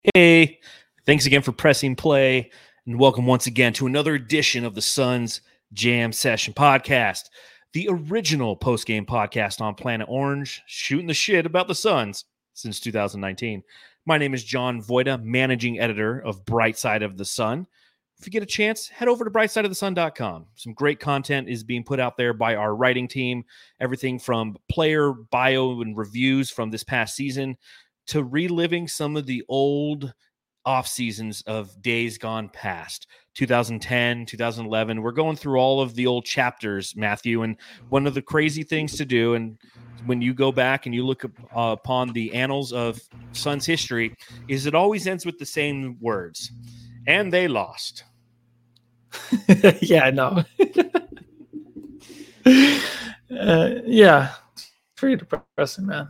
Hey, thanks again for pressing play, and welcome once again to another edition of the Suns Jam Session Podcast, the original post-game podcast on Planet Orange, shooting the shit about the Suns since 2019. My name is John Voida, managing editor of Bright Side of the Sun. If you get a chance, head over to brightsideofthesun.com. Some great content is being put out there by our writing team, everything from player bio and reviews from this past season to reliving some of the old off seasons of days gone past, 2010, 2011. We're going through all of the old chapters, Matthew, and one of the crazy things to do, and when you go back and you look upon the annals of Suns history, is it always ends with the same words, and they lost. Yeah, I know. Yeah, pretty depressing, man.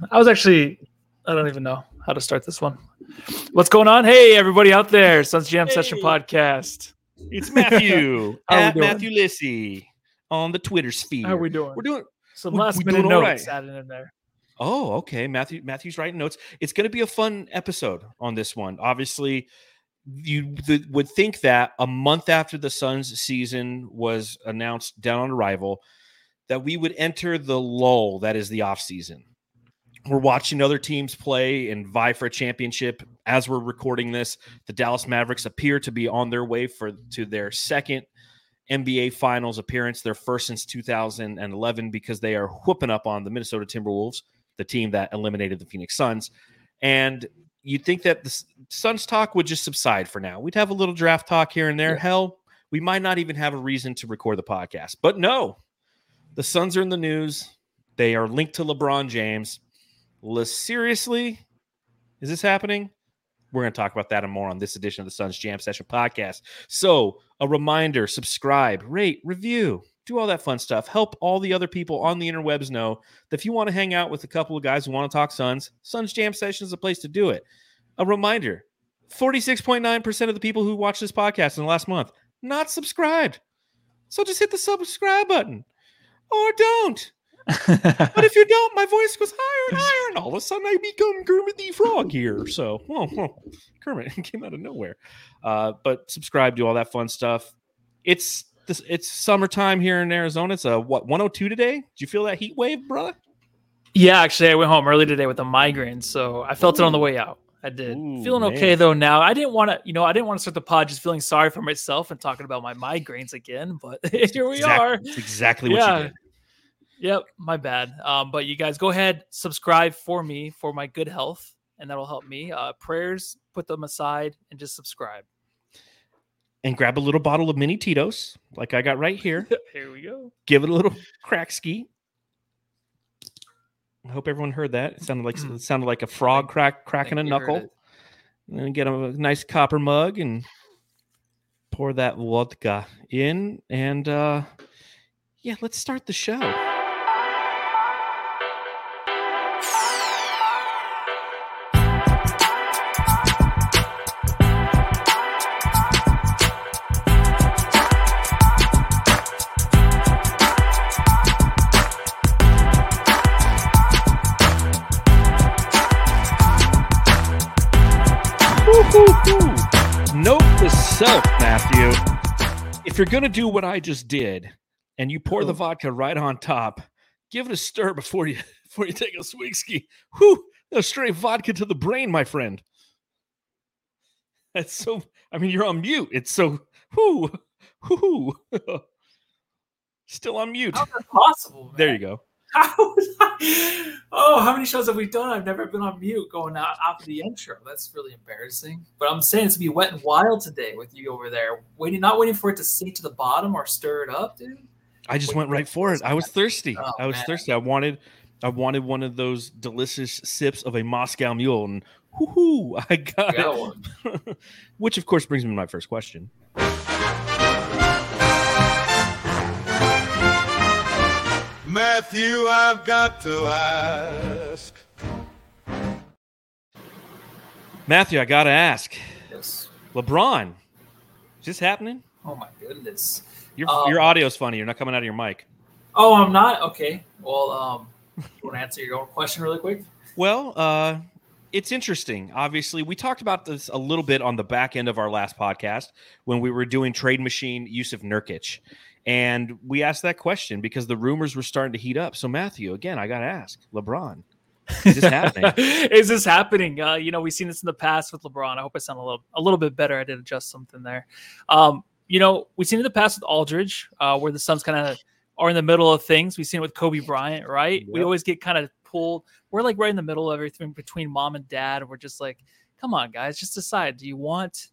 I don't even know how to start this one. What's going on? Hey, everybody out there. Suns Jam Session Podcast. It's Matthew at Matthew Lissy on the Twitter sphere. How are we doing? We're doing some last minute notes added in there. Oh, okay. Matthew's writing notes. It's going to be a fun episode on this one. Obviously, you would think that a month after the Suns season was announced down on arrival, that we would enter the lull that is the off season. We're watching other teams play and vie for a championship. As we're recording this, the Dallas Mavericks appear to be on their way to their second NBA Finals appearance, their first since 2011, because they are whooping up on the Minnesota Timberwolves, the team that eliminated the Phoenix Suns. And you'd think that the Suns talk would just subside for now. We'd have a little draft talk here and there. Yeah. Hell, we might not even have a reason to record the podcast. But no, the Suns are in the news. They are linked to LeBron James. Seriously, is this happening? We're going to talk about that and more on this edition of the Suns Jam Session Podcast. So a reminder, subscribe, rate, review, do all that fun stuff. Help all the other people on the interwebs know that if you want to hang out with a couple of guys who want to talk Suns, Suns Jam Session is a place to do it. A reminder, 46.9% of the people who watch this podcast in the last month, not subscribed. So just hit the subscribe button or don't. But if you don't, my voice goes higher and higher, and all of a sudden I become Kermit the Frog here. So, Kermit came out of nowhere. But subscribe, do all that fun stuff. It's summertime here in Arizona. It's 102 today. Did you feel that heat wave, brother? Yeah, actually, I went home early today with a migraine, so I felt it on the way out. I did. Feeling okay though now. I didn't want to start the pod just feeling sorry for myself and talking about my migraines again. But here we are. That's exactly what you did. Yep, my bad. But you guys go ahead, subscribe for me for my good health, and that'll help me. Prayers, put them aside, and just subscribe. And grab a little bottle of mini Tito's, like I got right here. Here we go. Give it a little crack ski. I hope everyone heard that. It sounded like a frog cracking a knuckle. And then get a nice copper mug and pour that vodka in. And let's start the show. Note to self, Matthew. If you're going to do what I just did and you pour the vodka right on top, give it a stir before you take a swig ski. Whew, that's straight vodka to the brain, my friend. That's so, you're on mute. It's so, still on mute. How's that possible, man? There you go. How many shows have we done? I've never been on mute going out after the intro. That's really embarrassing. But I'm saying it's to be wet and wild today with you over there. Not waiting for it to sink to the bottom or stir it up, dude. I just went right for it. I was thirsty. Thirsty. I wanted one of those delicious sips of a Moscow Mule, and I got it. One. Which, of course, brings me to my first question. Matthew, I've got to ask. Matthew, I got to ask. Yes. LeBron, is this happening? Oh, my goodness. Your audio's funny. You're not coming out of your mic. Oh, I'm not? Okay. Well, you want to answer your own question really quick? Well, it's interesting. Obviously, we talked about this a little bit on the back end of our last podcast when we were doing Trade Machine Yusuf Nurkic. And we asked that question because the rumors were starting to heat up. So, Matthew, again, I got to ask, LeBron, is this happening? Is this happening? We've seen this in the past with LeBron. I hope I sound a little bit better. I did adjust something there. We've seen it in the past with Aldridge, where the Suns kind of are in the middle of things. We've seen it with Kobe Bryant, right? Yep. We always get kind of pulled. We're like right in the middle of everything between mom and dad. We're just like, come on, guys, just decide. Do you want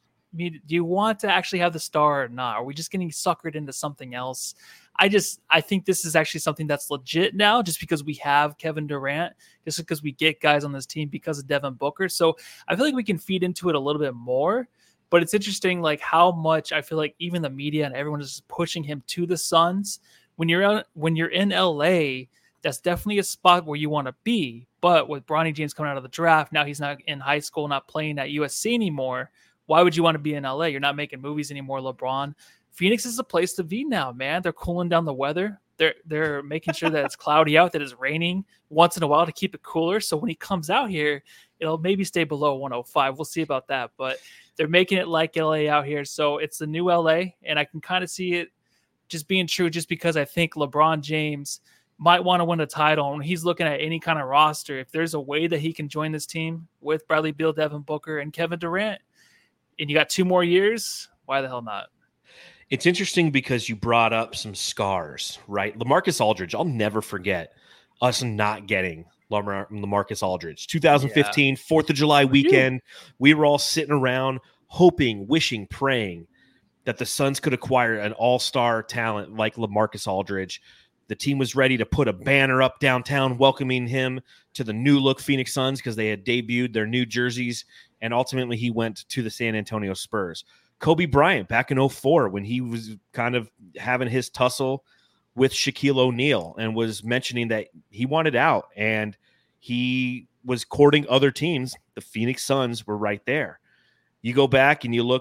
to actually have the star or not? Are we just getting suckered into something else? I think this is actually something that's legit now, just because we have Kevin Durant, just because we get guys on this team because of Devin Booker. So I feel like we can feed into it a little bit more. But it's interesting, like how much I feel like even the media and everyone is pushing him to the Suns. When you're in LA, that's definitely a spot where you want to be. But with Bronny James coming out of the draft, now he's not in high school, not playing at USC anymore. Why would you want to be in LA? You're not making movies anymore, LeBron. Phoenix is a place to be now, man. They're cooling down the weather. They're making sure that it's cloudy out, that it's raining once in a while to keep it cooler. So when he comes out here, it'll maybe stay below 105. We'll see about that. But they're making it like LA out here. So it's the new LA, and I can kind of see it just being true just because I think LeBron James might want to win a title. And he's looking at any kind of roster. If there's a way that he can join this team with Bradley Beal, Devin Booker, and Kevin Durant, and you got 2 more years, why the hell not? It's interesting because you brought up some scars, right? LaMarcus Aldridge, I'll never forget us not getting LaMarcus Aldridge. 2015, 4th of July weekend, we were all sitting around hoping, wishing, praying that the Suns could acquire an all-star talent like LaMarcus Aldridge. The team was ready to put a banner up downtown welcoming him to the new-look Phoenix Suns because they had debuted their new jerseys, and ultimately he went to the San Antonio Spurs. Kobe Bryant back in 2004 when he was kind of having his tussle with Shaquille O'Neal and was mentioning that he wanted out and he was courting other teams. The Phoenix Suns were right there. You go back and you look,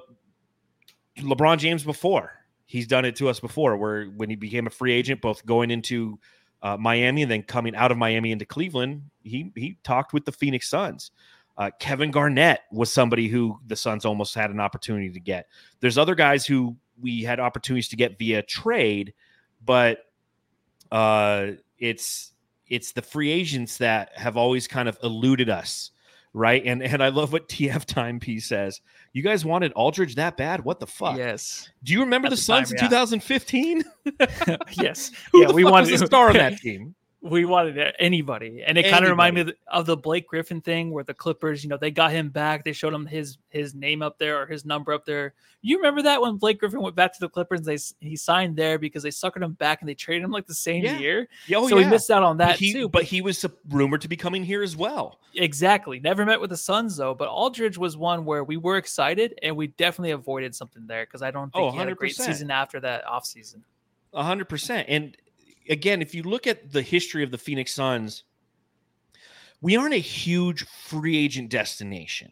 LeBron James before, he's done it to us before, where when he became a free agent, both going into Miami and then coming out of Miami into Cleveland, he talked with the Phoenix Suns. Kevin Garnett was somebody who the Suns almost had an opportunity to get. There's other guys who we had opportunities to get via trade, but it's the free agents that have always kind of eluded us, right? And I love what TF Time P says. You guys wanted Aldridge that bad? What the fuck? Yes. Do you remember the Suns in 2015? Yes. We wanted a star on that team. We wanted anybody. And it kind of reminded me of the Blake Griffin thing where the Clippers, they got him back. They showed him his name up there or his number up there. You remember that when Blake Griffin went back to the Clippers, he signed there because they suckered him back and they traded him like the same year. So he missed out on that too. But he was rumored to be coming here as well. Exactly. Never met with the Suns though. But Aldridge was one where we were excited and we definitely avoided something there because I don't think he had a great season after that offseason. 100%. And again, if you look at the history of the Phoenix Suns, we aren't a huge free agent destination.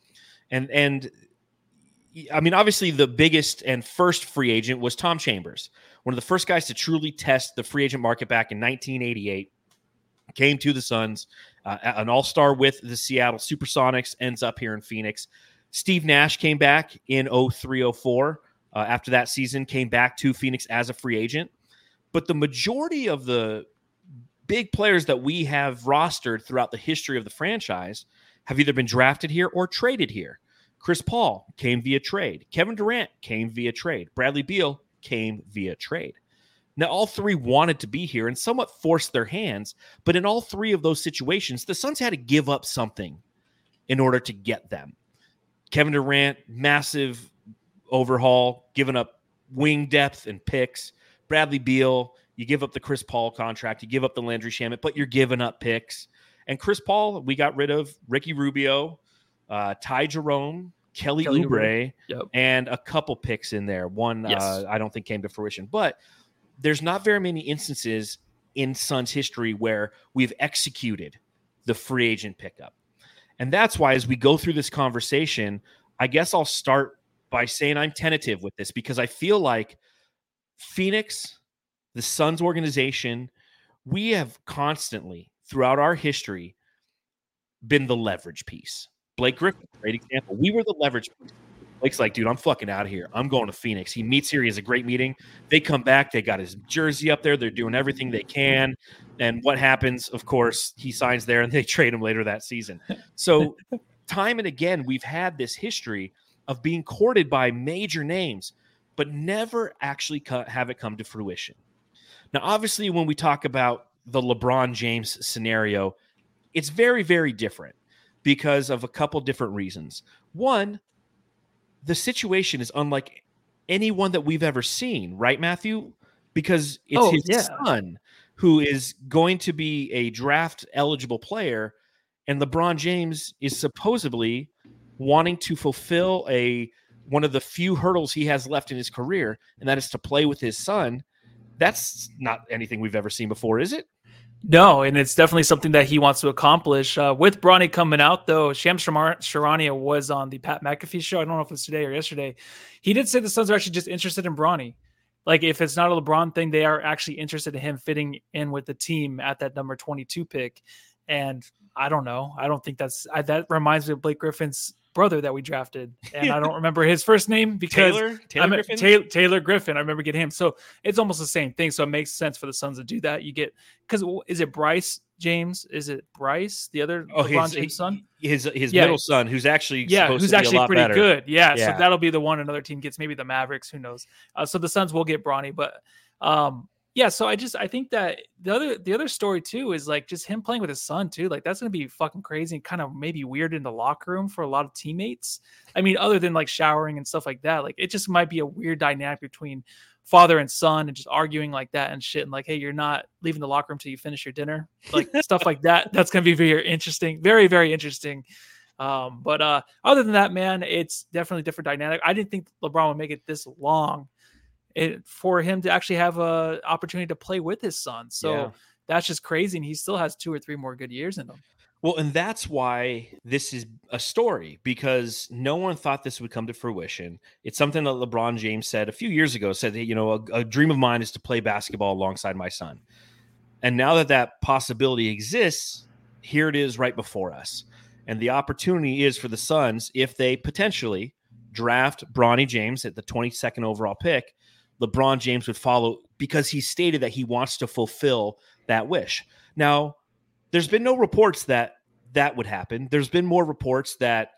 And I mean, obviously the biggest and first free agent was Tom Chambers, one of the first guys to truly test the free agent market back in 1988, came to the Suns, an all-star with the Seattle Supersonics, ends up here in Phoenix. Steve Nash came back in 03-04. After that season, came back to Phoenix as a free agent. But the majority of the big players that we have rostered throughout the history of the franchise have either been drafted here or traded here. Chris Paul came via trade. Kevin Durant came via trade. Bradley Beal came via trade. Now, all three wanted to be here and somewhat forced their hands, but in all three of those situations, the Suns had to give up something in order to get them. Kevin Durant, massive overhaul, giving up wing depth and picks. Bradley Beal, you give up the Chris Paul contract, you give up the Landry Shamet, but you're giving up picks. And Chris Paul, we got rid of Ricky Rubio, Ty Jerome, Kelly Oubre, and a couple picks in there. One I don't think came to fruition. But there's not very many instances in Suns history where we've executed the free agent pickup. And that's why as we go through this conversation, I guess I'll start by saying I'm tentative with this because I feel like Phoenix, the Suns organization, we have constantly throughout our history been the leverage piece. Blake Griffin, great example. We were the leverage piece. Blake's like, dude, I'm fucking out of here. I'm going to Phoenix. He meets here. He has a great meeting. They come back. They got his jersey up there. They're doing everything they can. And what happens? Of course, he signs there and they trade him later that season. So time and again, we've had this history of being courted by major names, but never actually have it come to fruition. Now, obviously, when we talk about the LeBron James scenario, it's very, very different because of a couple different reasons. One, the situation is unlike anyone that we've ever seen, right, Matthew? Because it's his son who is going to be a draft eligible player, and LeBron James is supposedly wanting to fulfill one of the few hurdles he has left in his career, and that is to play with his son. That's not anything we've ever seen before, is it? No, and it's definitely something that he wants to accomplish. With Bronny coming out, though, Shams Charania was on the Pat McAfee show. I don't know if it was today or yesterday. He did say the Suns are actually just interested in Bronny. Like, if it's not a LeBron thing, they are actually interested in him fitting in with the team at that number 22 pick. And I don't know. I don't think that reminds me of Blake Griffin's brother that we drafted, and I don't remember his first name because Taylor Griffin. I remember getting him, so it's almost the same thing. So it makes sense for the Suns to do that. You get, because is it Bryce James? Is it Bryce, the other LeBron James son? His middle son, who's actually who's actually pretty better. Good. Yeah, so that'll be the one another team gets. Maybe the Mavericks. Who knows? So the Suns will get Bronny, but so I think that the other story too is like just him playing with his son too. Like that's gonna be fucking crazy and kind of maybe weird in the locker room for a lot of teammates. I mean, other than like showering and stuff like that, like it just might be a weird dynamic between father and son and just arguing like that and shit. And like, hey, you're not leaving the locker room till you finish your dinner, like stuff like that. That's gonna be very interesting, very, very interesting. But other than that, man, it's definitely a different dynamic. I didn't think LeBron would make it this long for him to actually have an opportunity to play with his son. So that's just crazy. And he still has 2 or 3 more good years in him. Well, and that's why this is a story, because no one thought this would come to fruition. It's something that LeBron James said a few years ago, said that, a dream of mine is to play basketball alongside my son. And now that possibility exists, here it is right before us. And the opportunity is for the Suns, if they potentially draft Bronny James at the 22nd overall pick, LeBron James would follow, because he stated that he wants to fulfill that wish. Now, there's been no reports that would happen. There's been more reports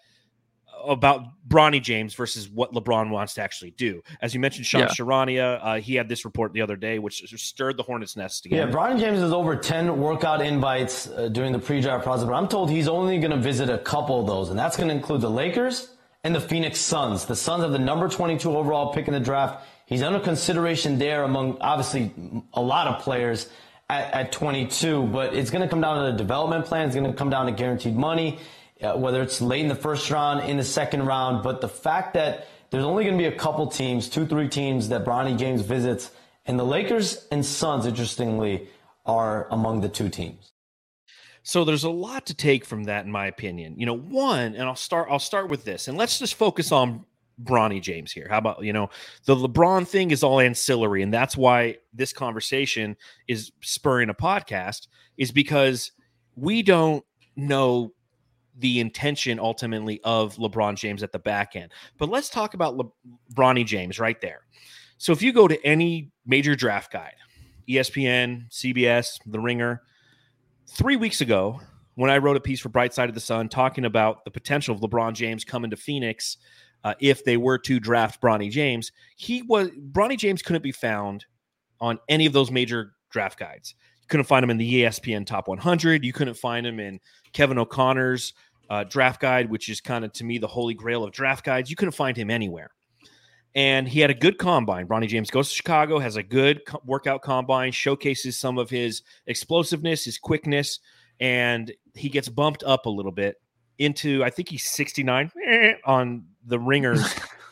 about Bronny James versus what LeBron wants to actually do. As you mentioned, Shams Charania, he had this report the other day, which stirred the hornet's nest again. Yeah, Bronny James has over 10 workout invites during the pre-draft process, but I'm told he's only going to visit a couple of those, and that's going to include the Lakers and the Phoenix Suns. The Suns have the number 22 overall pick in the draft. He's under consideration there among, obviously, a lot of players at 22, but it's going to come down to the development plan. It's going to come down to guaranteed money, whether it's late in the first round, in the second round. But the fact that there's only going to be a couple teams, 2-3 teams that Bronny James visits, and the Lakers and Suns, interestingly, are among the 2 teams. So there's a lot to take from that, in my opinion. One, and I'll start with this, and let's just focus on Bronny James here. How about, the LeBron thing is all ancillary, and that's why this conversation is spurring a podcast, is because we don't know the intention ultimately of LeBron James at the back end. But let's talk about Bronny James right there. So if you go to any major draft guide, ESPN, CBS, The Ringer, 3 weeks ago, when I wrote a piece for Bright Side of the Sun talking about the potential of LeBron James coming to Phoenix, if they were to draft Bronny James, Bronny James couldn't be found on any of those major draft guides. You couldn't find him in the ESPN Top 100. You couldn't find him in Kevin O'Connor's draft guide, which is kind of, to me, the holy grail of draft guides. You couldn't find him anywhere. And he had a good combine. Bronny James goes to Chicago, has a good workout combine, showcases some of his explosiveness, his quickness, and he gets bumped up a little bit into, I think he's 69 on the Ringer's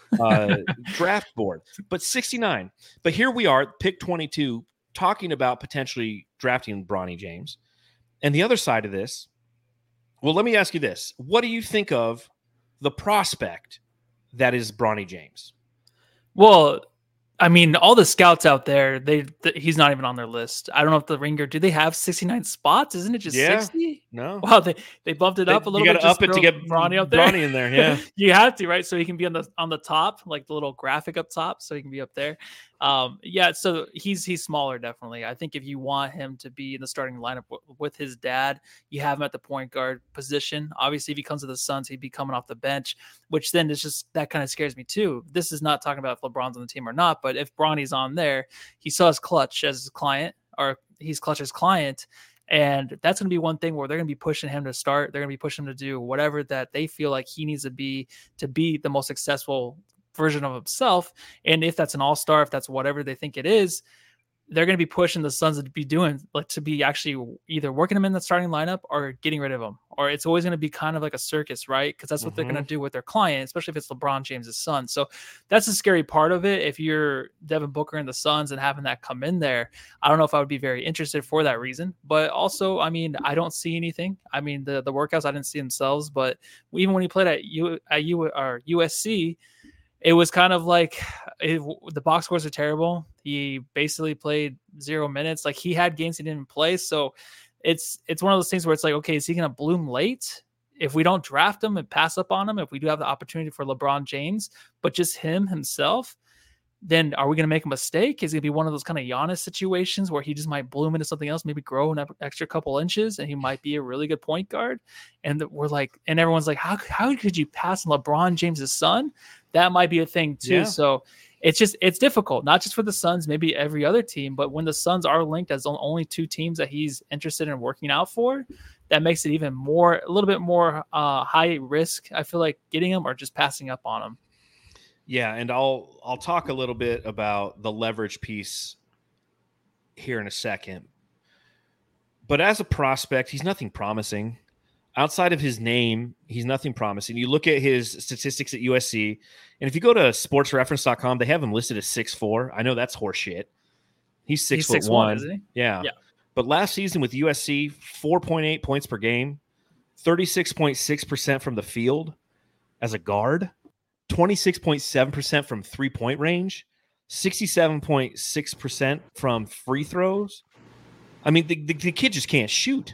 draft board, but 69. But here we are, pick 22, talking about potentially drafting Bronny James. And the other side of this, well, let me ask you this. What do you think of the prospect that is Bronny James? Well, I mean, all the scouts out there, he's not even on their list. I don't know if the Ringer, do they have 69 spots? Isn't it just 60? No. Wow, they bumped it up a little bit. You got to up it to get Bronny up there. Bronny in there, yeah. You have to, right? So he can be on the top, like the little graphic up top, so he can be up there. Yeah, so he's smaller, definitely. I think if you want him to be in the starting lineup with his dad, you have him at the point guard position. Obviously, if he comes to the Suns, he'd be coming off the bench, which then is just, that kind of scares me too. This is not talking about if LeBron's on the team or not, but if Bronny's on there, he saw his Clutch as his client, or he's Clutch's client. And that's going to be one thing where they're going to be pushing him to start. They're going to be pushing him to do whatever that they feel like he needs to be the most successful version of himself. And if that's an all-star, if that's whatever they think it is, they're going to be pushing the Suns to be doing, like, to be actually either working him in the starting lineup or getting rid of him. Or it's always going to be kind of like a circus, right? Because that's what they're going to do with their client, especially if it's LeBron James' son. So that's the scary part of it. If you're Devin Booker and the Suns and having that come in there, I don't know if I would be very interested for that reason. But also, I mean, I don't see anything. I mean, the workouts, I didn't see themselves. But even when he played at USC, it was kind of like the box scores are terrible. He basically played 0 minutes. Like, he had games he didn't play. So it's one of those things where it's like, okay, is he going to bloom late? If we don't draft him and pass up on him, if we do have the opportunity for LeBron James, but just himself, then are we going to make a mistake? Is it going to be one of those kind of Giannis situations where he just might bloom into something else, maybe grow an extra couple inches, and he might be a really good point guard? And we're like, and everyone's like, how could you pass LeBron James' son? That might be a thing too. Yeah. So it's difficult, not just for the Suns, maybe every other team, but when the Suns are linked as the only two teams that he's interested in working out for, that makes it even more, a little bit more high risk, I feel like, getting him or just passing up on him. Yeah, and I'll talk a little bit about the leverage piece here in a second. But as a prospect, he's nothing promising. Outside of his name, he's nothing promising. You look at his statistics at USC, and if you go to sportsreference.com, they have him listed as 6'4". I know that's horseshit. He's 6'1", isn't he? Yeah. But last season with USC, 4.8 points per game, 36.6% from the field as a guard, 26.7% from three-point range, 67.6% from free throws. I mean, the kid just can't shoot.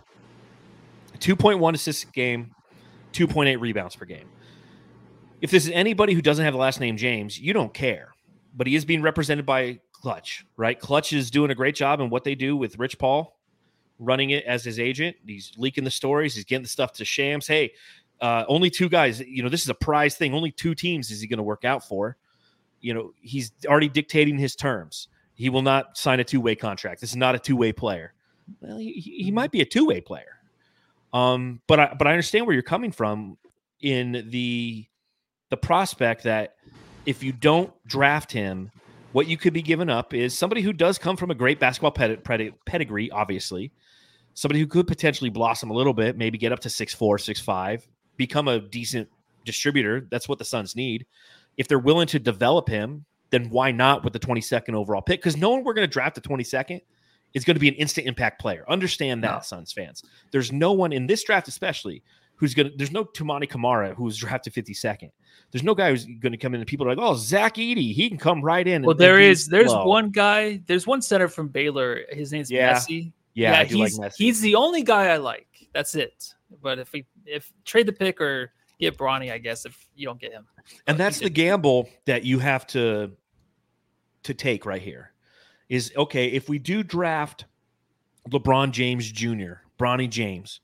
2.1 assists a game, 2.8 rebounds per game. If this is anybody who doesn't have the last name James, you don't care. But he is being represented by Clutch, right? Clutch is doing a great job in what they do with Rich Paul, running it as his agent. He's leaking the stories. He's getting the stuff to Shams. Hey, only two guys, this is a prize thing. Only two teams is he going to work out for. He's already dictating his terms. He will not sign a two-way contract. This is not a two-way player. Well, he might be a two-way player. But I understand where you're coming from in the prospect that if you don't draft him, what you could be giving up is somebody who does come from a great basketball pedigree, obviously. Somebody who could potentially blossom a little bit, maybe get up to 6'4", 6'5", become a decent distributor. That's what the Suns need. If they're willing to develop him, then why not with the 22nd overall pick? Because no one we're going to draft the 22nd is going to be an instant impact player. Understand that, Suns fans. There's no one in this draft especially there's no Toumani Camara who's drafted 52nd. There's no guy who's going to come in and people are like, oh, Zach Edey, he can come right in. Well, there's one guy, there's one center from Baylor. His name's Messi. Yeah, I do like Messi. He's the only guy I like. That's it. But if trade the pick or get Bronny, I guess, if you don't get him. And that's the gamble that you have to take right here is, okay, if we do draft LeBron James Jr., Bronny James,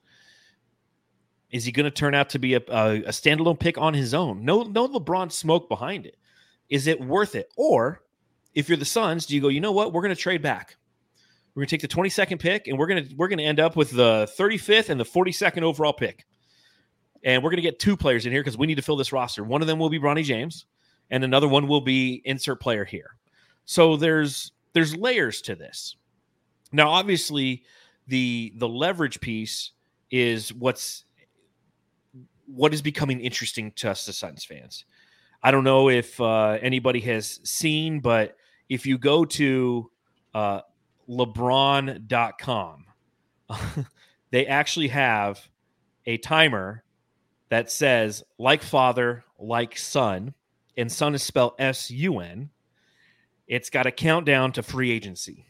is he going to turn out to be a standalone pick on his own? No LeBron smoke behind it. Is it worth it? Or if you're the Suns, do you go, you know what? We're going to trade back. We're going to take the 22nd pick, and we're going to end up with the 35th and the 42nd overall pick. And we're going to get two players in here because we need to fill this roster. One of them will be Bronny James, and another one will be insert player here. So there's layers to this. Now, obviously, the leverage piece is what is becoming interesting to us, the Suns fans. I don't know if anybody has seen, but if you go to LeBron.com, they actually have a timer that says, like father, like son, and son is spelled S-U-N. it's got a countdown to free agency.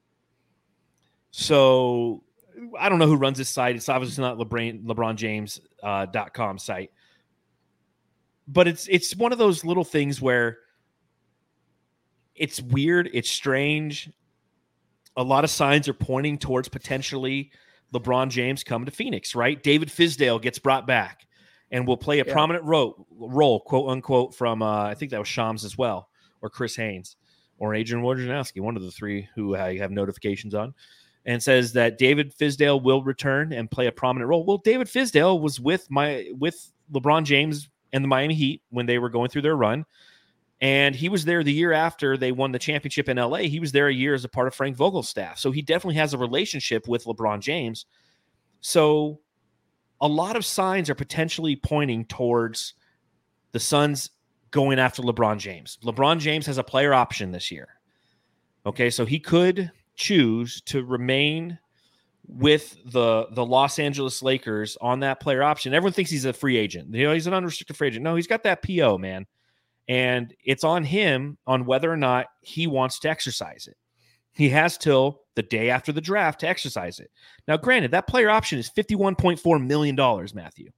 So I don't know who runs this site. It's obviously not LeBronJames.com site. But it's one of those little things where it's weird, it's strange. A lot of signs are pointing towards potentially LeBron James coming to Phoenix, right? David Fizdale gets brought back and will play a prominent role, quote unquote, from I think that was Shams as well, or Chris Haynes, or Adrian Wojnarowski, one of the three who I have notifications on, and says that David Fizdale will return and play a prominent role. Well, David Fizdale was with LeBron James and the Miami Heat when they were going through their run. And he was there the year after they won the championship in LA. He was there a year as a part of Frank Vogel's staff. So he definitely has a relationship with LeBron James. So a lot of signs are potentially pointing towards the Suns going after LeBron James. LeBron James has a player option this year. Okay, so he could choose to remain with the Los Angeles Lakers on that player option. Everyone thinks he's a free agent. He's an unrestricted free agent. No, he's got that PO, man. And it's on him on whether or not he wants to exercise it. He has till the day after the draft to exercise it. Now, granted, that player option is $51.4 million, Matthew.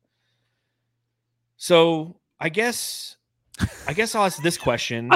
So I guess I'll ask this question.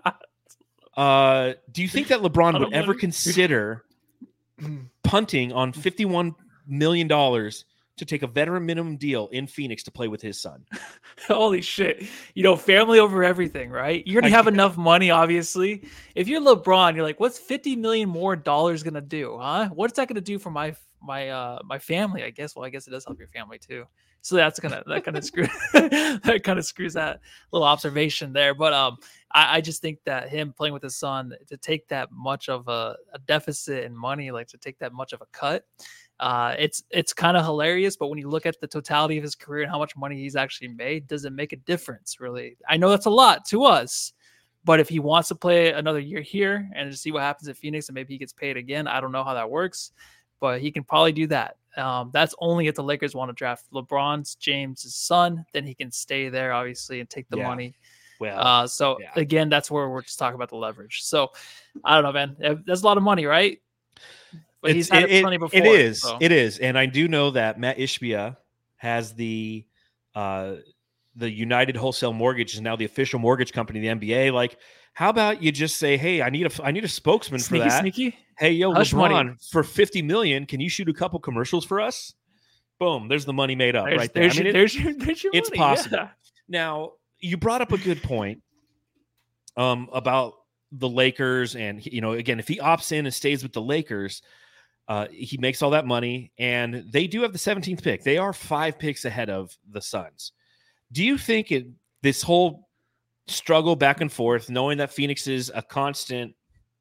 Do you think that LeBron would ever consider punting on $51 million to take a veteran minimum deal in Phoenix to play with his son? Holy shit. Family over everything, right? You already have enough money, obviously. If you're LeBron, you're like, what's $50 million more dollars going to do, huh? What's that going to do for my family, I guess? Well, I guess it does help your family too. So that kind of screws that little observation there. But I just think that him playing with his son, to take that much of a deficit in money, like to take that much of a cut, it's kind of hilarious. But when you look at the totality of his career and how much money he's actually made, does it make a difference, really? I know that's a lot to us, but if he wants to play another year here and to see what happens at Phoenix and maybe he gets paid again, I don't know how that works, but he can probably do that. That's only if the Lakers want to draft LeBron James' son, then he can stay there, obviously, and take the money. Well, again, that's where we're just talking about the leverage. So I don't know, man. That's a lot of money, right? But he's had it plenty before. It is. So. It is. And I do know that Matt Ishbia has the United Wholesale Mortgage is now the official mortgage company of the NBA. Like, how about you just say, hey, I need a spokesman for that. Sneaky. Hey, yo, Hush LeBron, money. for $50 million, can you shoot a couple commercials for us? Boom, there's the money made up right there. There's your it's money. possible. Yeah. Now, you brought up a good point about the Lakers, and again, if he opts in and stays with the Lakers, he makes all that money, and they do have the 17th pick. They are 5 picks ahead of the Suns. Do you think this whole struggle back and forth, knowing that Phoenix is a constant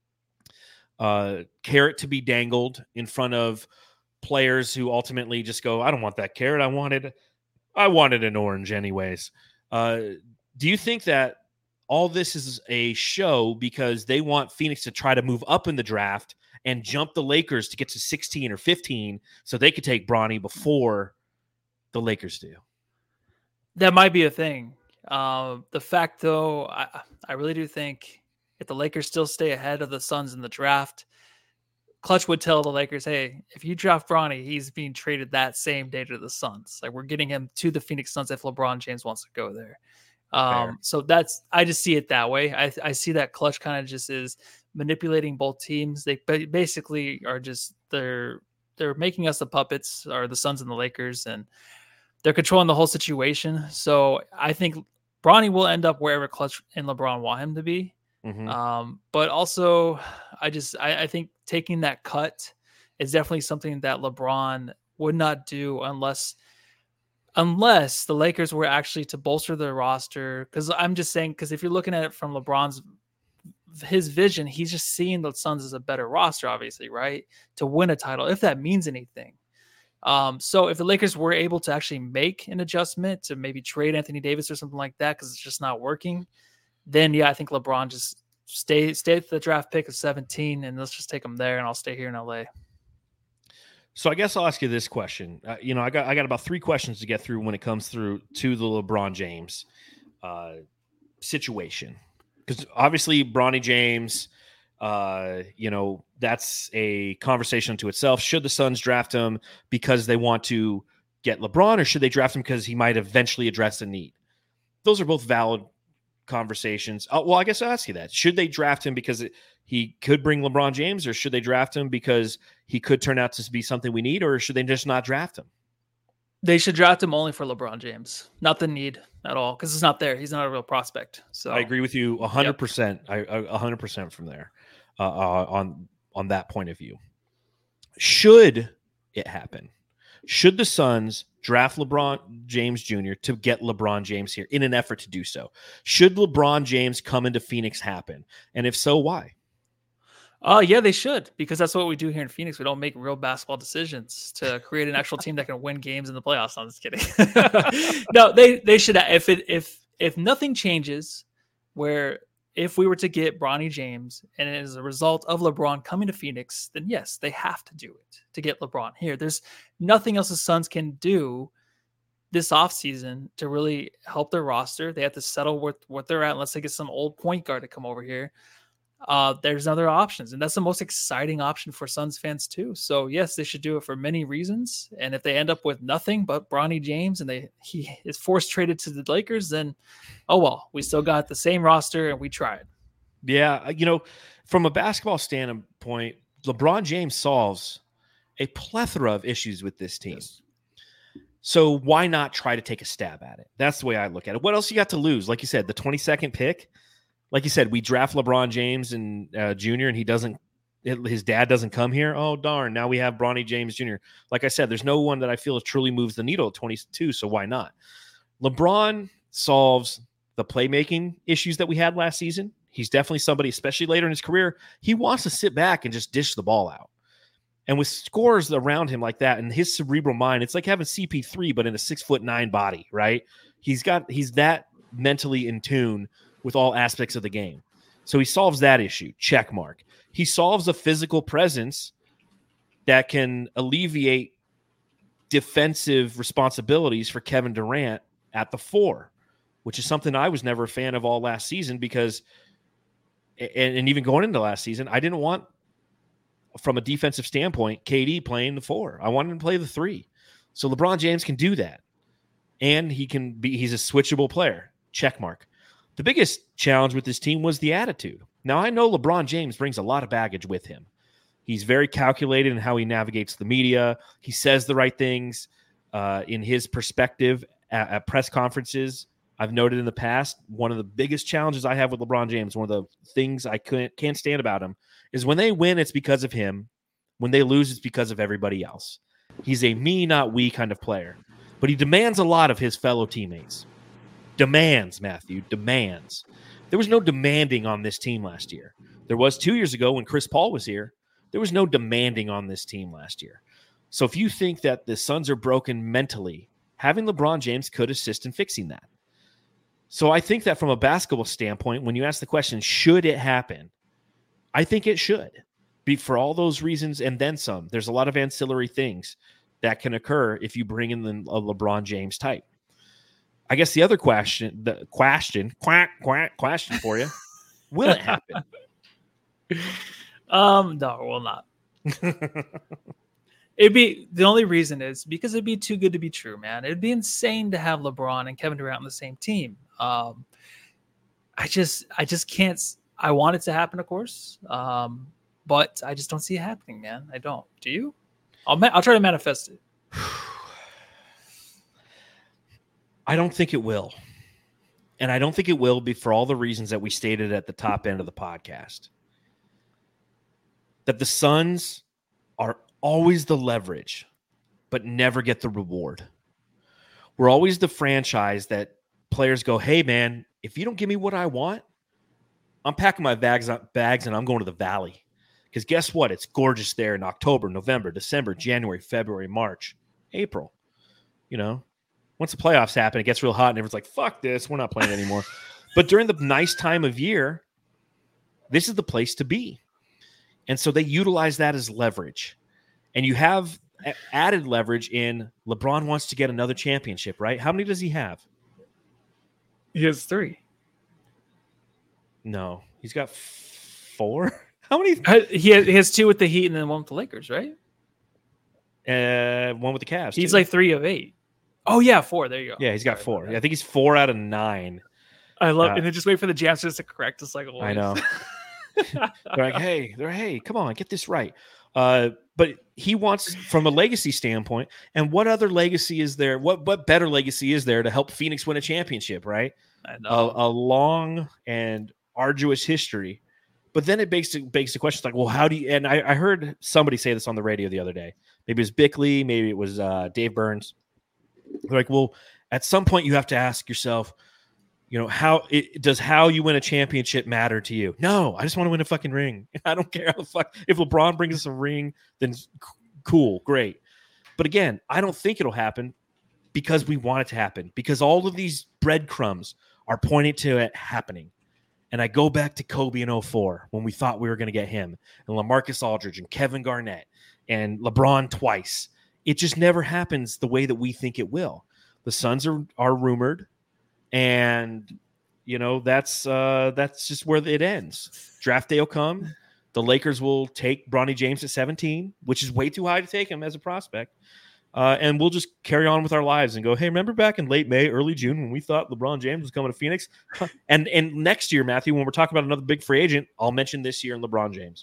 carrot to be dangled in front of players who ultimately just go, I don't want that carrot. I wanted an orange anyways. Do you think that all this is a show because they want Phoenix to try to move up in the draft and jump the Lakers to get to 16 or 15 so they could take Bronny before the Lakers do? That might be a thing. The fact, though, I really do think if the Lakers still stay ahead of the Suns in the draft, Clutch would tell the Lakers, hey, if you draft Bronny, he's being traded that same day to the Suns. Like, we're getting him to the Phoenix Suns if LeBron James wants to go there. So I just see it that way. I see that Clutch kind of just is manipulating both teams. They basically are just, they're making us the puppets, or the Suns and the Lakers, and they're controlling the whole situation. So I think Bronny will end up wherever Clutch and LeBron want him to be. Mm-hmm. But also, I think taking that cut is definitely something that LeBron would not do unless the Lakers were actually to bolster their roster. Because I'm just saying, because if you're looking at it from his vision, he's just seeing the Suns as a better roster, obviously, right? To win a title, if that means anything. So if the Lakers were able to actually make an adjustment to maybe trade Anthony Davis or something like that, because it's just not working, then I think LeBron just stay at the draft pick of 17 and let's just take him there, and I'll stay here in LA. So I guess I'll ask you this question. I got about 3 questions to get through when it comes through to the LeBron James situation, because obviously Bronny James That's a conversation to itself. Should the Suns draft him because they want to get LeBron, or should they draft him because he might eventually address a need? Those are both valid conversations. Well, I guess I'll ask you that. Should they draft him because he could bring LeBron James, or should they draft him because he could turn out to be something we need, or should they just not draft him? They should draft him only for LeBron James, not the need at all, because it's not there. He's not a real prospect. So I agree with you 100%. Yep. 100% from there on that point of view. Should it happen? Should the Suns draft LeBron James Jr. to get LeBron James here in an effort to do so? Should LeBron James come into Phoenix happen? And if so, why? Yeah, they should, because that's what we do here in Phoenix. We don't make real basketball decisions to create an actual team that can win games in the playoffs. I'm just kidding. No, they should. If nothing changes, where if we were to get Bronny James and as a result of LeBron coming to Phoenix, then yes, they have to do it to get LeBron here. There's nothing else the Suns can do this offseason to really help their roster. They have to settle with what they're at unless they get some old point guard to come over here. There's other options, and that's the most exciting option for Suns fans too. So yes, they should do it for many reasons. And if they end up with nothing but Bronny James and he is forced traded to the Lakers, then oh well, we still got the same roster and we tried. Yeah, from a basketball standpoint, LeBron James solves a plethora of issues with this team. Yes. So why not try to take a stab at it? That's the way I look at it. What else you got to lose? Like you said, the 22nd pick. Like you said, we draft LeBron James and Jr. and his dad doesn't come here. Oh, darn. Now we have Bronny James Jr. Like I said, there's no one that I feel truly moves the needle at 22. So why not? LeBron solves the playmaking issues that we had last season. He's definitely somebody, especially later in his career, he wants to sit back and just dish the ball out. And with scores around him like that and his cerebral mind, it's like having CP3, but in a 6'9" body, right? He's that mentally in tune with all aspects of the game. So he solves that issue. Check mark. He solves a physical presence that can alleviate defensive responsibilities for Kevin Durant at the 4, which is something I was never a fan of all last season because, and even going into last season, I didn't want, from a defensive standpoint, KD playing the 4. I wanted him to play the 3. So LeBron James can do that. And he's a switchable player. Check mark. The biggest challenge with this team was the attitude. Now, I know LeBron James brings a lot of baggage with him. He's very calculated in how he navigates the media. He says the right things in his perspective at press conferences. I've noted in the past, one of the biggest challenges I have with LeBron James, one of the things I can't stand about him, is when they win, it's because of him. When they lose, it's because of everybody else. He's a me, not we kind of player. But he demands a lot of his fellow teammates. Demands, Matthew, demands. There was no demanding on this team last year. There was 2 years ago when Chris Paul was here. There was no demanding on this team last year. So if you think that the Suns are broken mentally, having LeBron James could assist in fixing that. So I think that from a basketball standpoint, when you ask the question, should it happen? I think it should be for all those reasons and then some. There's a lot of ancillary things that can occur if you bring in a LeBron James type. I guess the other question for you, will it happen? No, it will not. The only reason is because it'd be too good to be true, man. It'd be insane to have LeBron and Kevin Durant on the same team. I just can't. I want it to happen, of course, but I just don't see it happening, man. I don't. Do you? I'll try to manifest it. I don't think it will. And I don't think it will be for all the reasons that we stated at the top end of the podcast. That the Suns are always the leverage, but never get the reward. We're always the franchise that players go, hey, man, if you don't give me what I want, I'm packing my bags and I'm going to the Valley. Because guess what? It's gorgeous there in October, November, December, January, February, March, April. Once the playoffs happen, it gets real hot and everyone's like, fuck this, we're not playing anymore. But during the nice time of year, this is the place to be. And so they utilize that as leverage. And you have added leverage in LeBron wants to get another championship, right? How many does he have? He has 3. No, he's got 4. How many? He has 2 with the Heat and then 1 with the Lakers, right? 1 with the Cavs. He's too. like 3 of 8. Oh yeah, 4. There you go. Yeah, he's got 4. I think he's 4 out of 9. I love, and then just wait for the Jamsters to correct us like always. I know. They're like, hey, come on, get this right. But he wants, from a legacy standpoint, and what other legacy is there? What better legacy is there to help Phoenix win a championship? Right, I know. A long and arduous history. But then it begs the question, like, well, how do you? And I heard somebody say this on the radio the other day. Maybe it was Bickley, maybe it was Dave Burns. They're like, well, at some point you have to ask yourself, how you win a championship matter to you? No, I just want to win a fucking ring. I don't care how the fuck. If LeBron brings us a ring, then cool, great. But again, I don't think it'll happen because we want it to happen, because all of these breadcrumbs are pointing to it happening. And I go back to Kobe in 2004 when we thought we were going to get him, and LaMarcus Aldridge and Kevin Garnett and LeBron twice. It just never happens the way that we think it will. The Suns are rumored, and that's just where it ends. Draft day will come. The Lakers will take Bronny James at 17, which is way too high to take him as a prospect. And we'll just carry on with our lives and go, hey, remember back in late May, early June when we thought LeBron James was coming to Phoenix? And next year, Matthew, when we're talking about another big free agent, I'll mention this year in LeBron James.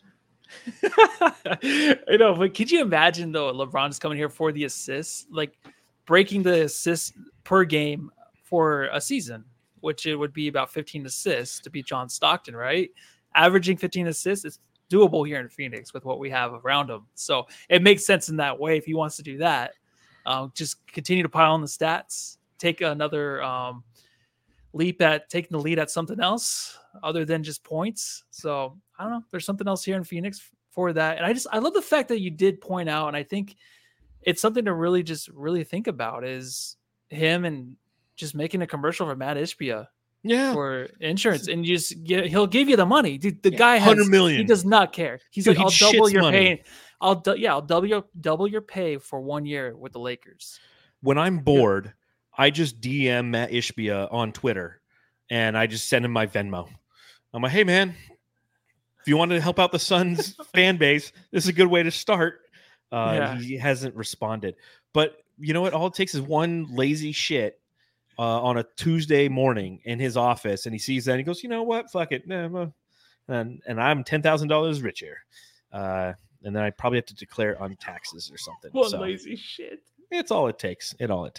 I know, but could you imagine, though, LeBron's coming here for the assists, like breaking the assists per game for a season, which it would be about 15 assists to beat John Stockton, right? Averaging 15 assists is doable here in Phoenix with what we have around him. So it makes sense in that way if he wants to do that. Just continue to pile on the stats, take another leap at taking the lead at something else other than just points. So I don't know. There's something else here in Phoenix for that. And I love the fact that you did point out, and I think it's something to really think about, is him and just making a commercial for Matt Ishbia. Yeah, for insurance, and he'll give you the money. Dude, the guy has $100 million. He does not care. He's Dude, like, I'll double your money. pay. I'll double your pay for 1 year with the Lakers. When I'm bored, I just DM Matt Ishbia on Twitter, and I just send him my Venmo. I'm like, hey man, if you want to help out the Suns fan base, this is a good way to start. He hasn't responded, but you know what? All it takes is one lazy shit on a Tuesday morning in his office, and he sees that and he goes, you know what? Fuck it. And I'm $10,000 richer. And then I probably have to declare on taxes or something. Lazy shit. It's all it takes.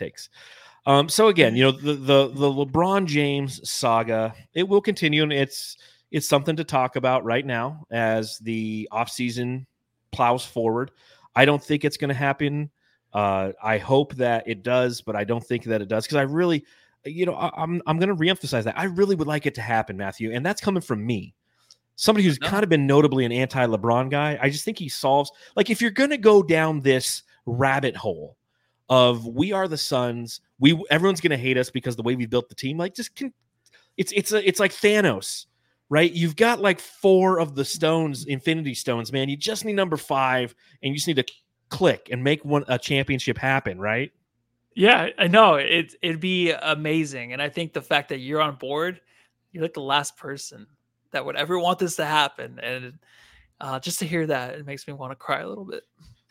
So again, the LeBron James saga, it will continue, and it's something to talk about right now as the offseason plows forward. I don't think it's going to happen. I hope that it does, but I don't think that it does, because I really, I'm going to reemphasize that. I really would like it to happen, Matthew, and that's coming from me, somebody who's kind of been notably an anti-LeBron guy. I just think he solves, like, if you're going to go down this rabbit hole of we are the Suns, everyone's going to hate us because the way we built the team, like, it's like Thanos, right? You've got like 4 of the stones, Infinity Stones, man. You just need number 5, and you just need to click and make a championship happen, right? Yeah, I know. It'd be amazing. And I think the fact that you're on board, you're like the last person that would ever want this to happen. And just to hear that, it makes me want to cry a little bit.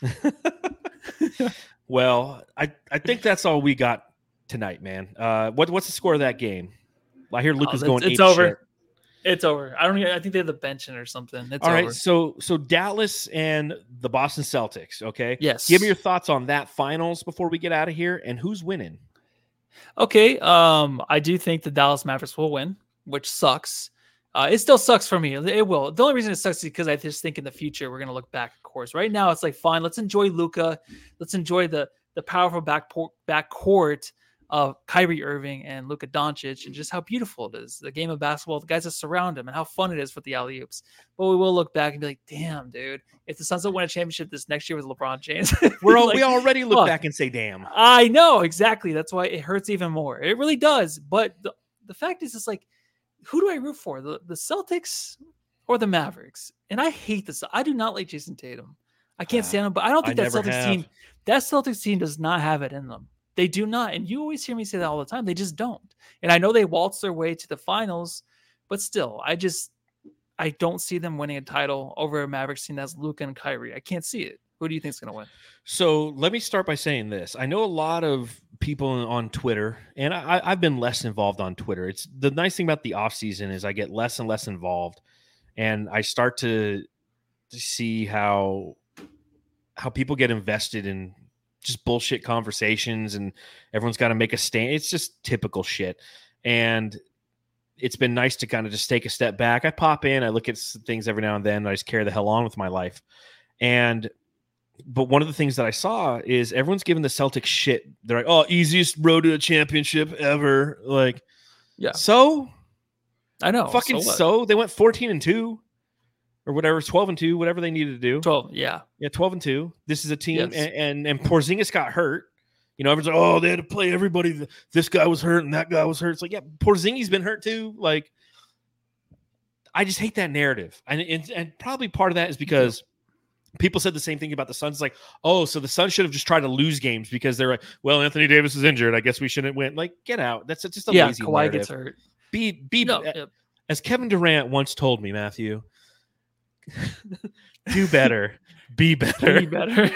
Well, I think that's all we got tonight, man. What's the score of that game? I hear Luka's going. It's over. Shit. It's over. I think they have the bench in or something. It's all right. Over. So Dallas and the Boston Celtics. Okay. Yes. Give me your thoughts on that finals before we get out of here, and who's winning. Okay. I do think the Dallas Mavericks will win, which sucks. It still sucks for me. It will. The only reason it sucks is because I just think in the future we're gonna look back. Of course, right now it's like, fine. Let's enjoy Luka. Let's enjoy the powerful backcourt of Kyrie Irving and Luka Doncic, and just how beautiful it is. The game of basketball, the guys that surround him, and how fun it is with the alley-oops. But we will look back and be like, damn, dude, if the Suns don't win a championship this next year with LeBron James, we already look back and say, damn. I know, exactly. That's why it hurts even more. It really does. But the fact is, it's like, who do I root for? The Celtics or the Mavericks? And I hate this. I do not like Jason Tatum. I can't stand him, but I don't think that Celtics team does not have it in them. They do not. And you always hear me say that all the time. They just don't. And I know they waltz their way to the finals, but still, I I don't see them winning a title over a Mavericks team that's Luka and Kyrie. I can't see it. Who do you think is going to win? So let me start by saying this. I know a lot of people on Twitter, and I've been less involved on Twitter. It's the nice thing about the offseason is I get less and less involved, and I start to see how people get invested in just bullshit conversations, and everyone's got to make a stand. It's just typical shit. And it's been nice to kind of just take a step back. I pop in, I look at things every now and then, and I just carry the hell on with my life. But one of the things that I saw is everyone's giving the Celtics shit. They're like, oh, easiest road to a championship ever. Like, yeah. So I know. Fucking so they went 14-2 or whatever, 12-2, whatever they needed to do. 12, yeah. Yeah, 12-2. This is a team, Yes. and Porzingis got hurt. You know, everyone's like, oh, they had to play everybody. This guy was hurt and that guy was hurt. It's like, yeah, Porzingis been hurt too. Like, I just hate that narrative. And probably part of that is because people said the same thing about the Suns. It's like, oh, so the Suns should have just tried to lose games because they're like, well, Anthony Davis is injured. I guess we shouldn't win. Like, get out. That's just a lazy Kawhi narrative. gets hurt. As Kevin Durant once told me, Matthew, do better. Be better. Be better.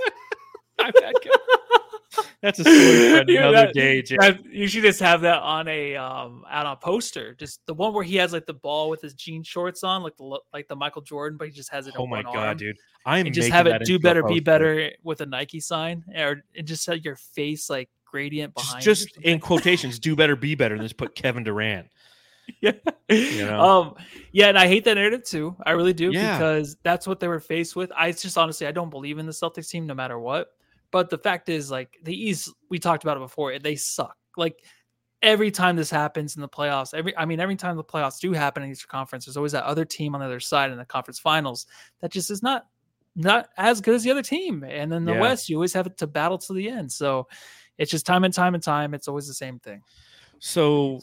That's a story for another day, Jay. You should just have that on on a poster. Just the one where he has like the ball with his jean shorts on, like the Michael Jordan, but he just has it. Oh in my one god, arm. dude! I'm just have it do better, be better with a Nike sign, or just have your face like gradient behind. Just in quotations, do better, be better, and just put Kevin Durant. Yeah, you know? Yeah, and I hate that narrative too. I really do, Yeah. because that's what they were faced with. I just honestly, I don't believe in the Celtics team no matter what. But the fact is, like, the East, we talked about it before, they suck. Like, every time this happens in the playoffs, every time the playoffs do happen in the Eastern Conference, there's always that other team on the other side in the conference finals that just is not as good as the other team. And then the West, you always have to battle to the end. So it's just time and time and time. It's always the same thing. So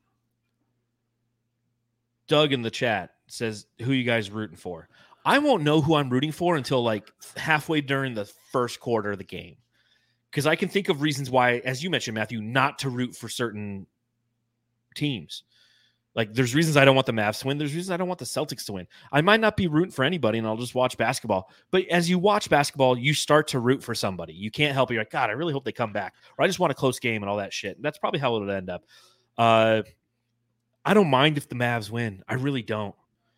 Doug in the chat says, who you guys rooting for? I won't know who I'm rooting for until like halfway during the first quarter of the game. Because I can think of reasons why, as you mentioned, Matthew, not to root for certain teams. Like, there's reasons I don't want the Mavs to win. There's reasons I don't want the Celtics to win. I might not be rooting for anybody, and I'll just watch basketball. But as you watch basketball, you start to root for somebody. You can't help it. You're like, God, I really hope they come back. Or I just want a close game and all that shit. And that's probably how it'll end up. I don't mind if the Mavs win. I really don't.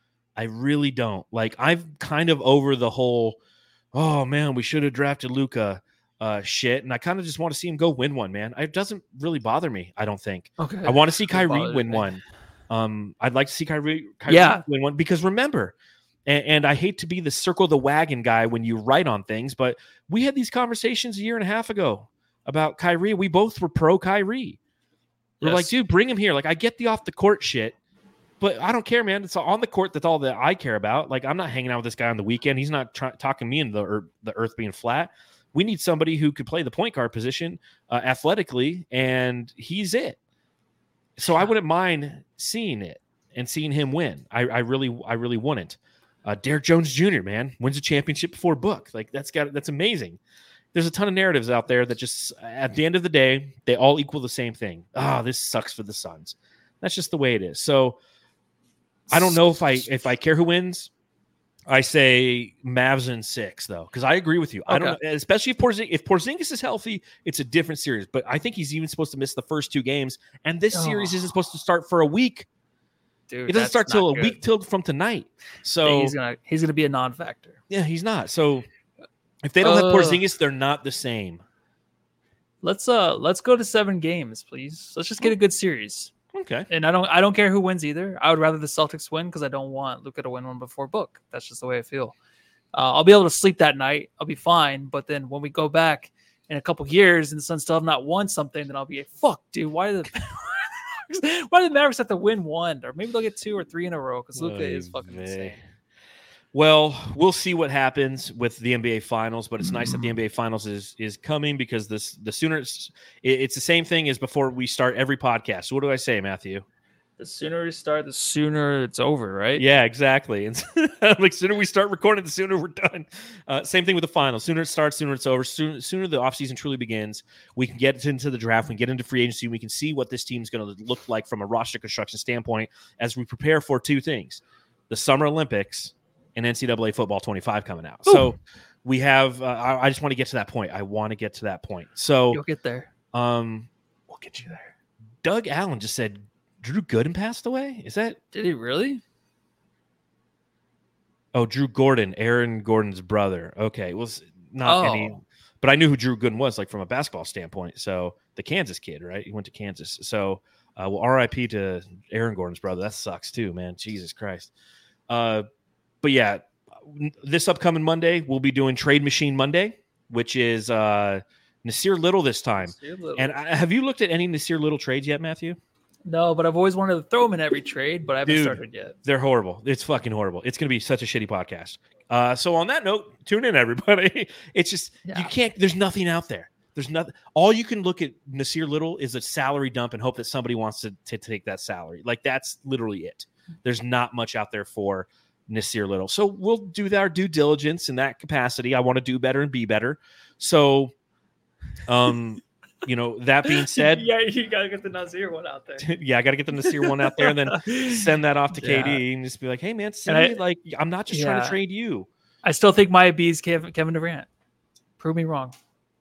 Like, I'm kind of over the whole, oh, man, we should have drafted Luka shit. And I kind of just want to see him go win one, man. It doesn't really bother me, I don't think. Okay. I want to see Kyrie win one. I'd like to see Kyrie win one because remember, and I hate to be the circle the wagon guy when you write on things, but we had these conversations a year and a half ago about Kyrie. We both were pro Kyrie. We're like, dude, bring him here. Like, I get the off the court shit, but I don't care, man. It's on the court. That's all that I care about. Like, I'm not hanging out with this guy on the weekend. He's not talking me into the earth being flat. We need somebody who could play the point guard position athletically, and he's it. So I wouldn't mind seeing it and seeing him win. I really wouldn't. Derrick Jones Jr., man, wins a championship before Book. Like, that's amazing. There's a ton of narratives out there that just, at the end of the day, they all equal the same thing. This sucks for the Suns. That's just the way it is. So I don't know if I care who wins. I say Mavs in 6, though, because I agree with you. Okay. I don't, especially if Porzingis is healthy, it's a different series. But I think he's even supposed to miss the first 2 games, and this series isn't supposed to start for a week. Dude, it doesn't start till a week from tonight. So he's gonna be a non-factor. Yeah, he's not. So if they don't have Porzingis, they're not the same. Let's go to 7 games, please. Let's just get a good series. Okay. And I don't care who wins either. I would rather the Celtics win because I don't want Luka to win one before Book. That's just the way I feel. I'll be able to sleep that night. I'll be fine. But then when we go back in a couple years and the Suns still have not won something, then I'll be like, fuck, dude, why did the Mavericks have to win 1? Or maybe they'll get 2 or 3 in a row because Luka is fucking insane. Well, we'll see what happens with the NBA Finals, but it's nice that the NBA Finals is coming because the sooner it's the same thing as before we start every podcast. So what do I say, Matthew? The sooner we start, the sooner it's over, right? Yeah, exactly. And like, sooner we start recording, the sooner we're done. Same thing with the finals. Sooner it starts, sooner it's over. Sooner the offseason truly begins. We can get into the draft. We can get into free agency. We can see what this team's going to look like from a roster construction standpoint as we prepare for 2 things. the Summer Olympics, and NCAA Football 25 coming out. Ooh. So we have. I just want to get to that point. I want to get to that point. So you'll get there. We'll get you there. Doug Allen just said Drew Gooden passed away. Is that? Did he really? Oh, Drew Gordon, Aaron Gordon's brother. Okay, it was not any, but I knew who Drew Gooden was, like from a basketball standpoint. So the Kansas kid, right? He went to Kansas. So, well, R.I.P. to Aaron Gordon's brother. That sucks too, man. Jesus Christ. But yeah, this upcoming Monday we'll be doing Trade Machine Monday, which is Nasir Little this time. And have you looked at any Nasir Little trades yet, Matthew? No, but I've always wanted to throw them in every trade, but I haven't started yet. They're horrible. It's fucking horrible. It's going to be such a shitty podcast. So on that note, tune in, everybody. It's just, you can't, there's nothing out there. There's nothing. All you can look at Nasir Little is a salary dump and hope that somebody wants to take that salary. Like, that's literally it. There's not much out there for Nasir Little. So we'll do our due diligence in that capacity. I want to do better and be better. So, you know, that being said, yeah, you gotta get the Nasir one out there. Yeah, I gotta get the Nasir one out there, and then send that off to KD and just be like, "Hey, man, I'm not just trying to trade you." I still think Maya B is Kevin Durant. Prove me wrong.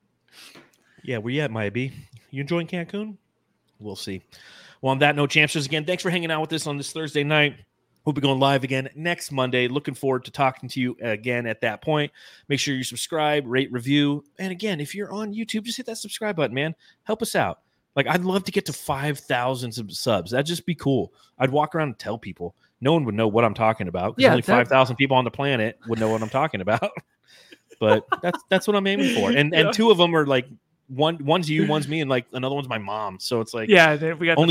Yeah, where you at, Maya B? You enjoying Cancun? We'll see. Well, on that note, Champsters, again, thanks for hanging out with us on this Thursday night. We'll be going live again next Monday. Looking forward to talking to you again at that point. Make sure you subscribe, rate, review. And again, if you're on YouTube, just hit that subscribe button, man. Help us out. Like, I'd love to get to 5,000 subs. That'd just be cool. I'd walk around and tell people. No one would know what I'm talking about. Because only 5,000 people on the planet would know what I'm talking about. But that's what I'm aiming for. And two of them are like, one's you, one's me, and like another one's my mom. So it's like, yeah, we got only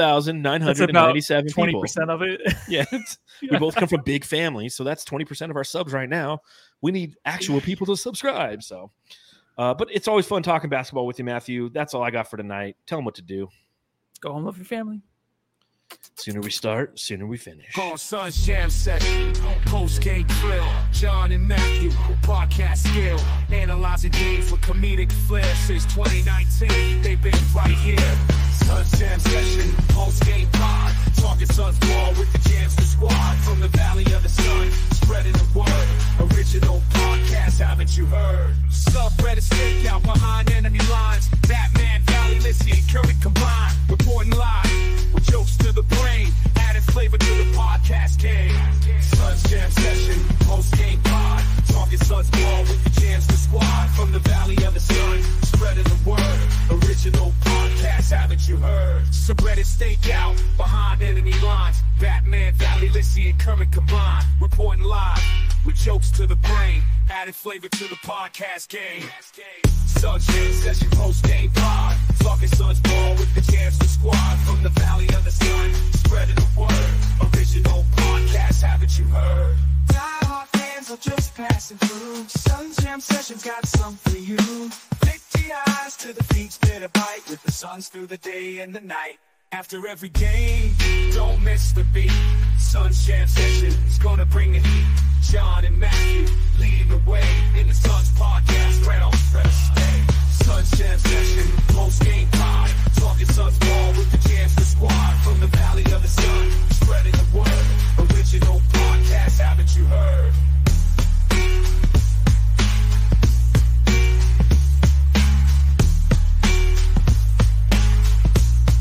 4,997 people. 20% of it. Yeah, we both come from big families, so that's 20% of our subs right now. We need actual people to subscribe. So, but it's always fun talking basketball with you, Matthew. That's all I got for tonight. Tell them what to do. Go home, love your family. Sooner we start, sooner we finish. Call Suns Jam Session, post-game thrill. John and Matthew, podcast skill. Analyzing games with comedic flair. Since 2019, they've been right here. Suns Jam Session, post-game pod. Talking Suns ball with the Jamster squad. From the Valley of the Sun, spreading the word. Original podcast, haven't you heard? Subreddit stick out behind enemy lines. Batman, Valley, Lissy, and Curry combined. Reporting live with jokes to the brain, adding flavor to the podcast game. Suns Jam Session, post-game pod. Talking Suns ball with the Jamster squad. From the Valley of the Sun, spreading the word. Original podcast, haven't you heard? Subreddit stake out behind enemy lines. Batman, Valley, Lissy, and Kermit combined. Reporting live with jokes to the brain, adding flavor to the podcast game. Suns Jam Session, post-game pod. Talking Suns ball with the Jamster squad. From the Valley of the Sun, spreading the word. Original podcast, haven't you heard? Die-hard fans are just passing through. Suns Jam Session's got something for you. Lick the eyes to the feet, spit a bite with the Suns through the day and the night. After every game, don't miss the beat. Suns Jam Session is gonna bring the heat. John and Matthew leading the way in the Suns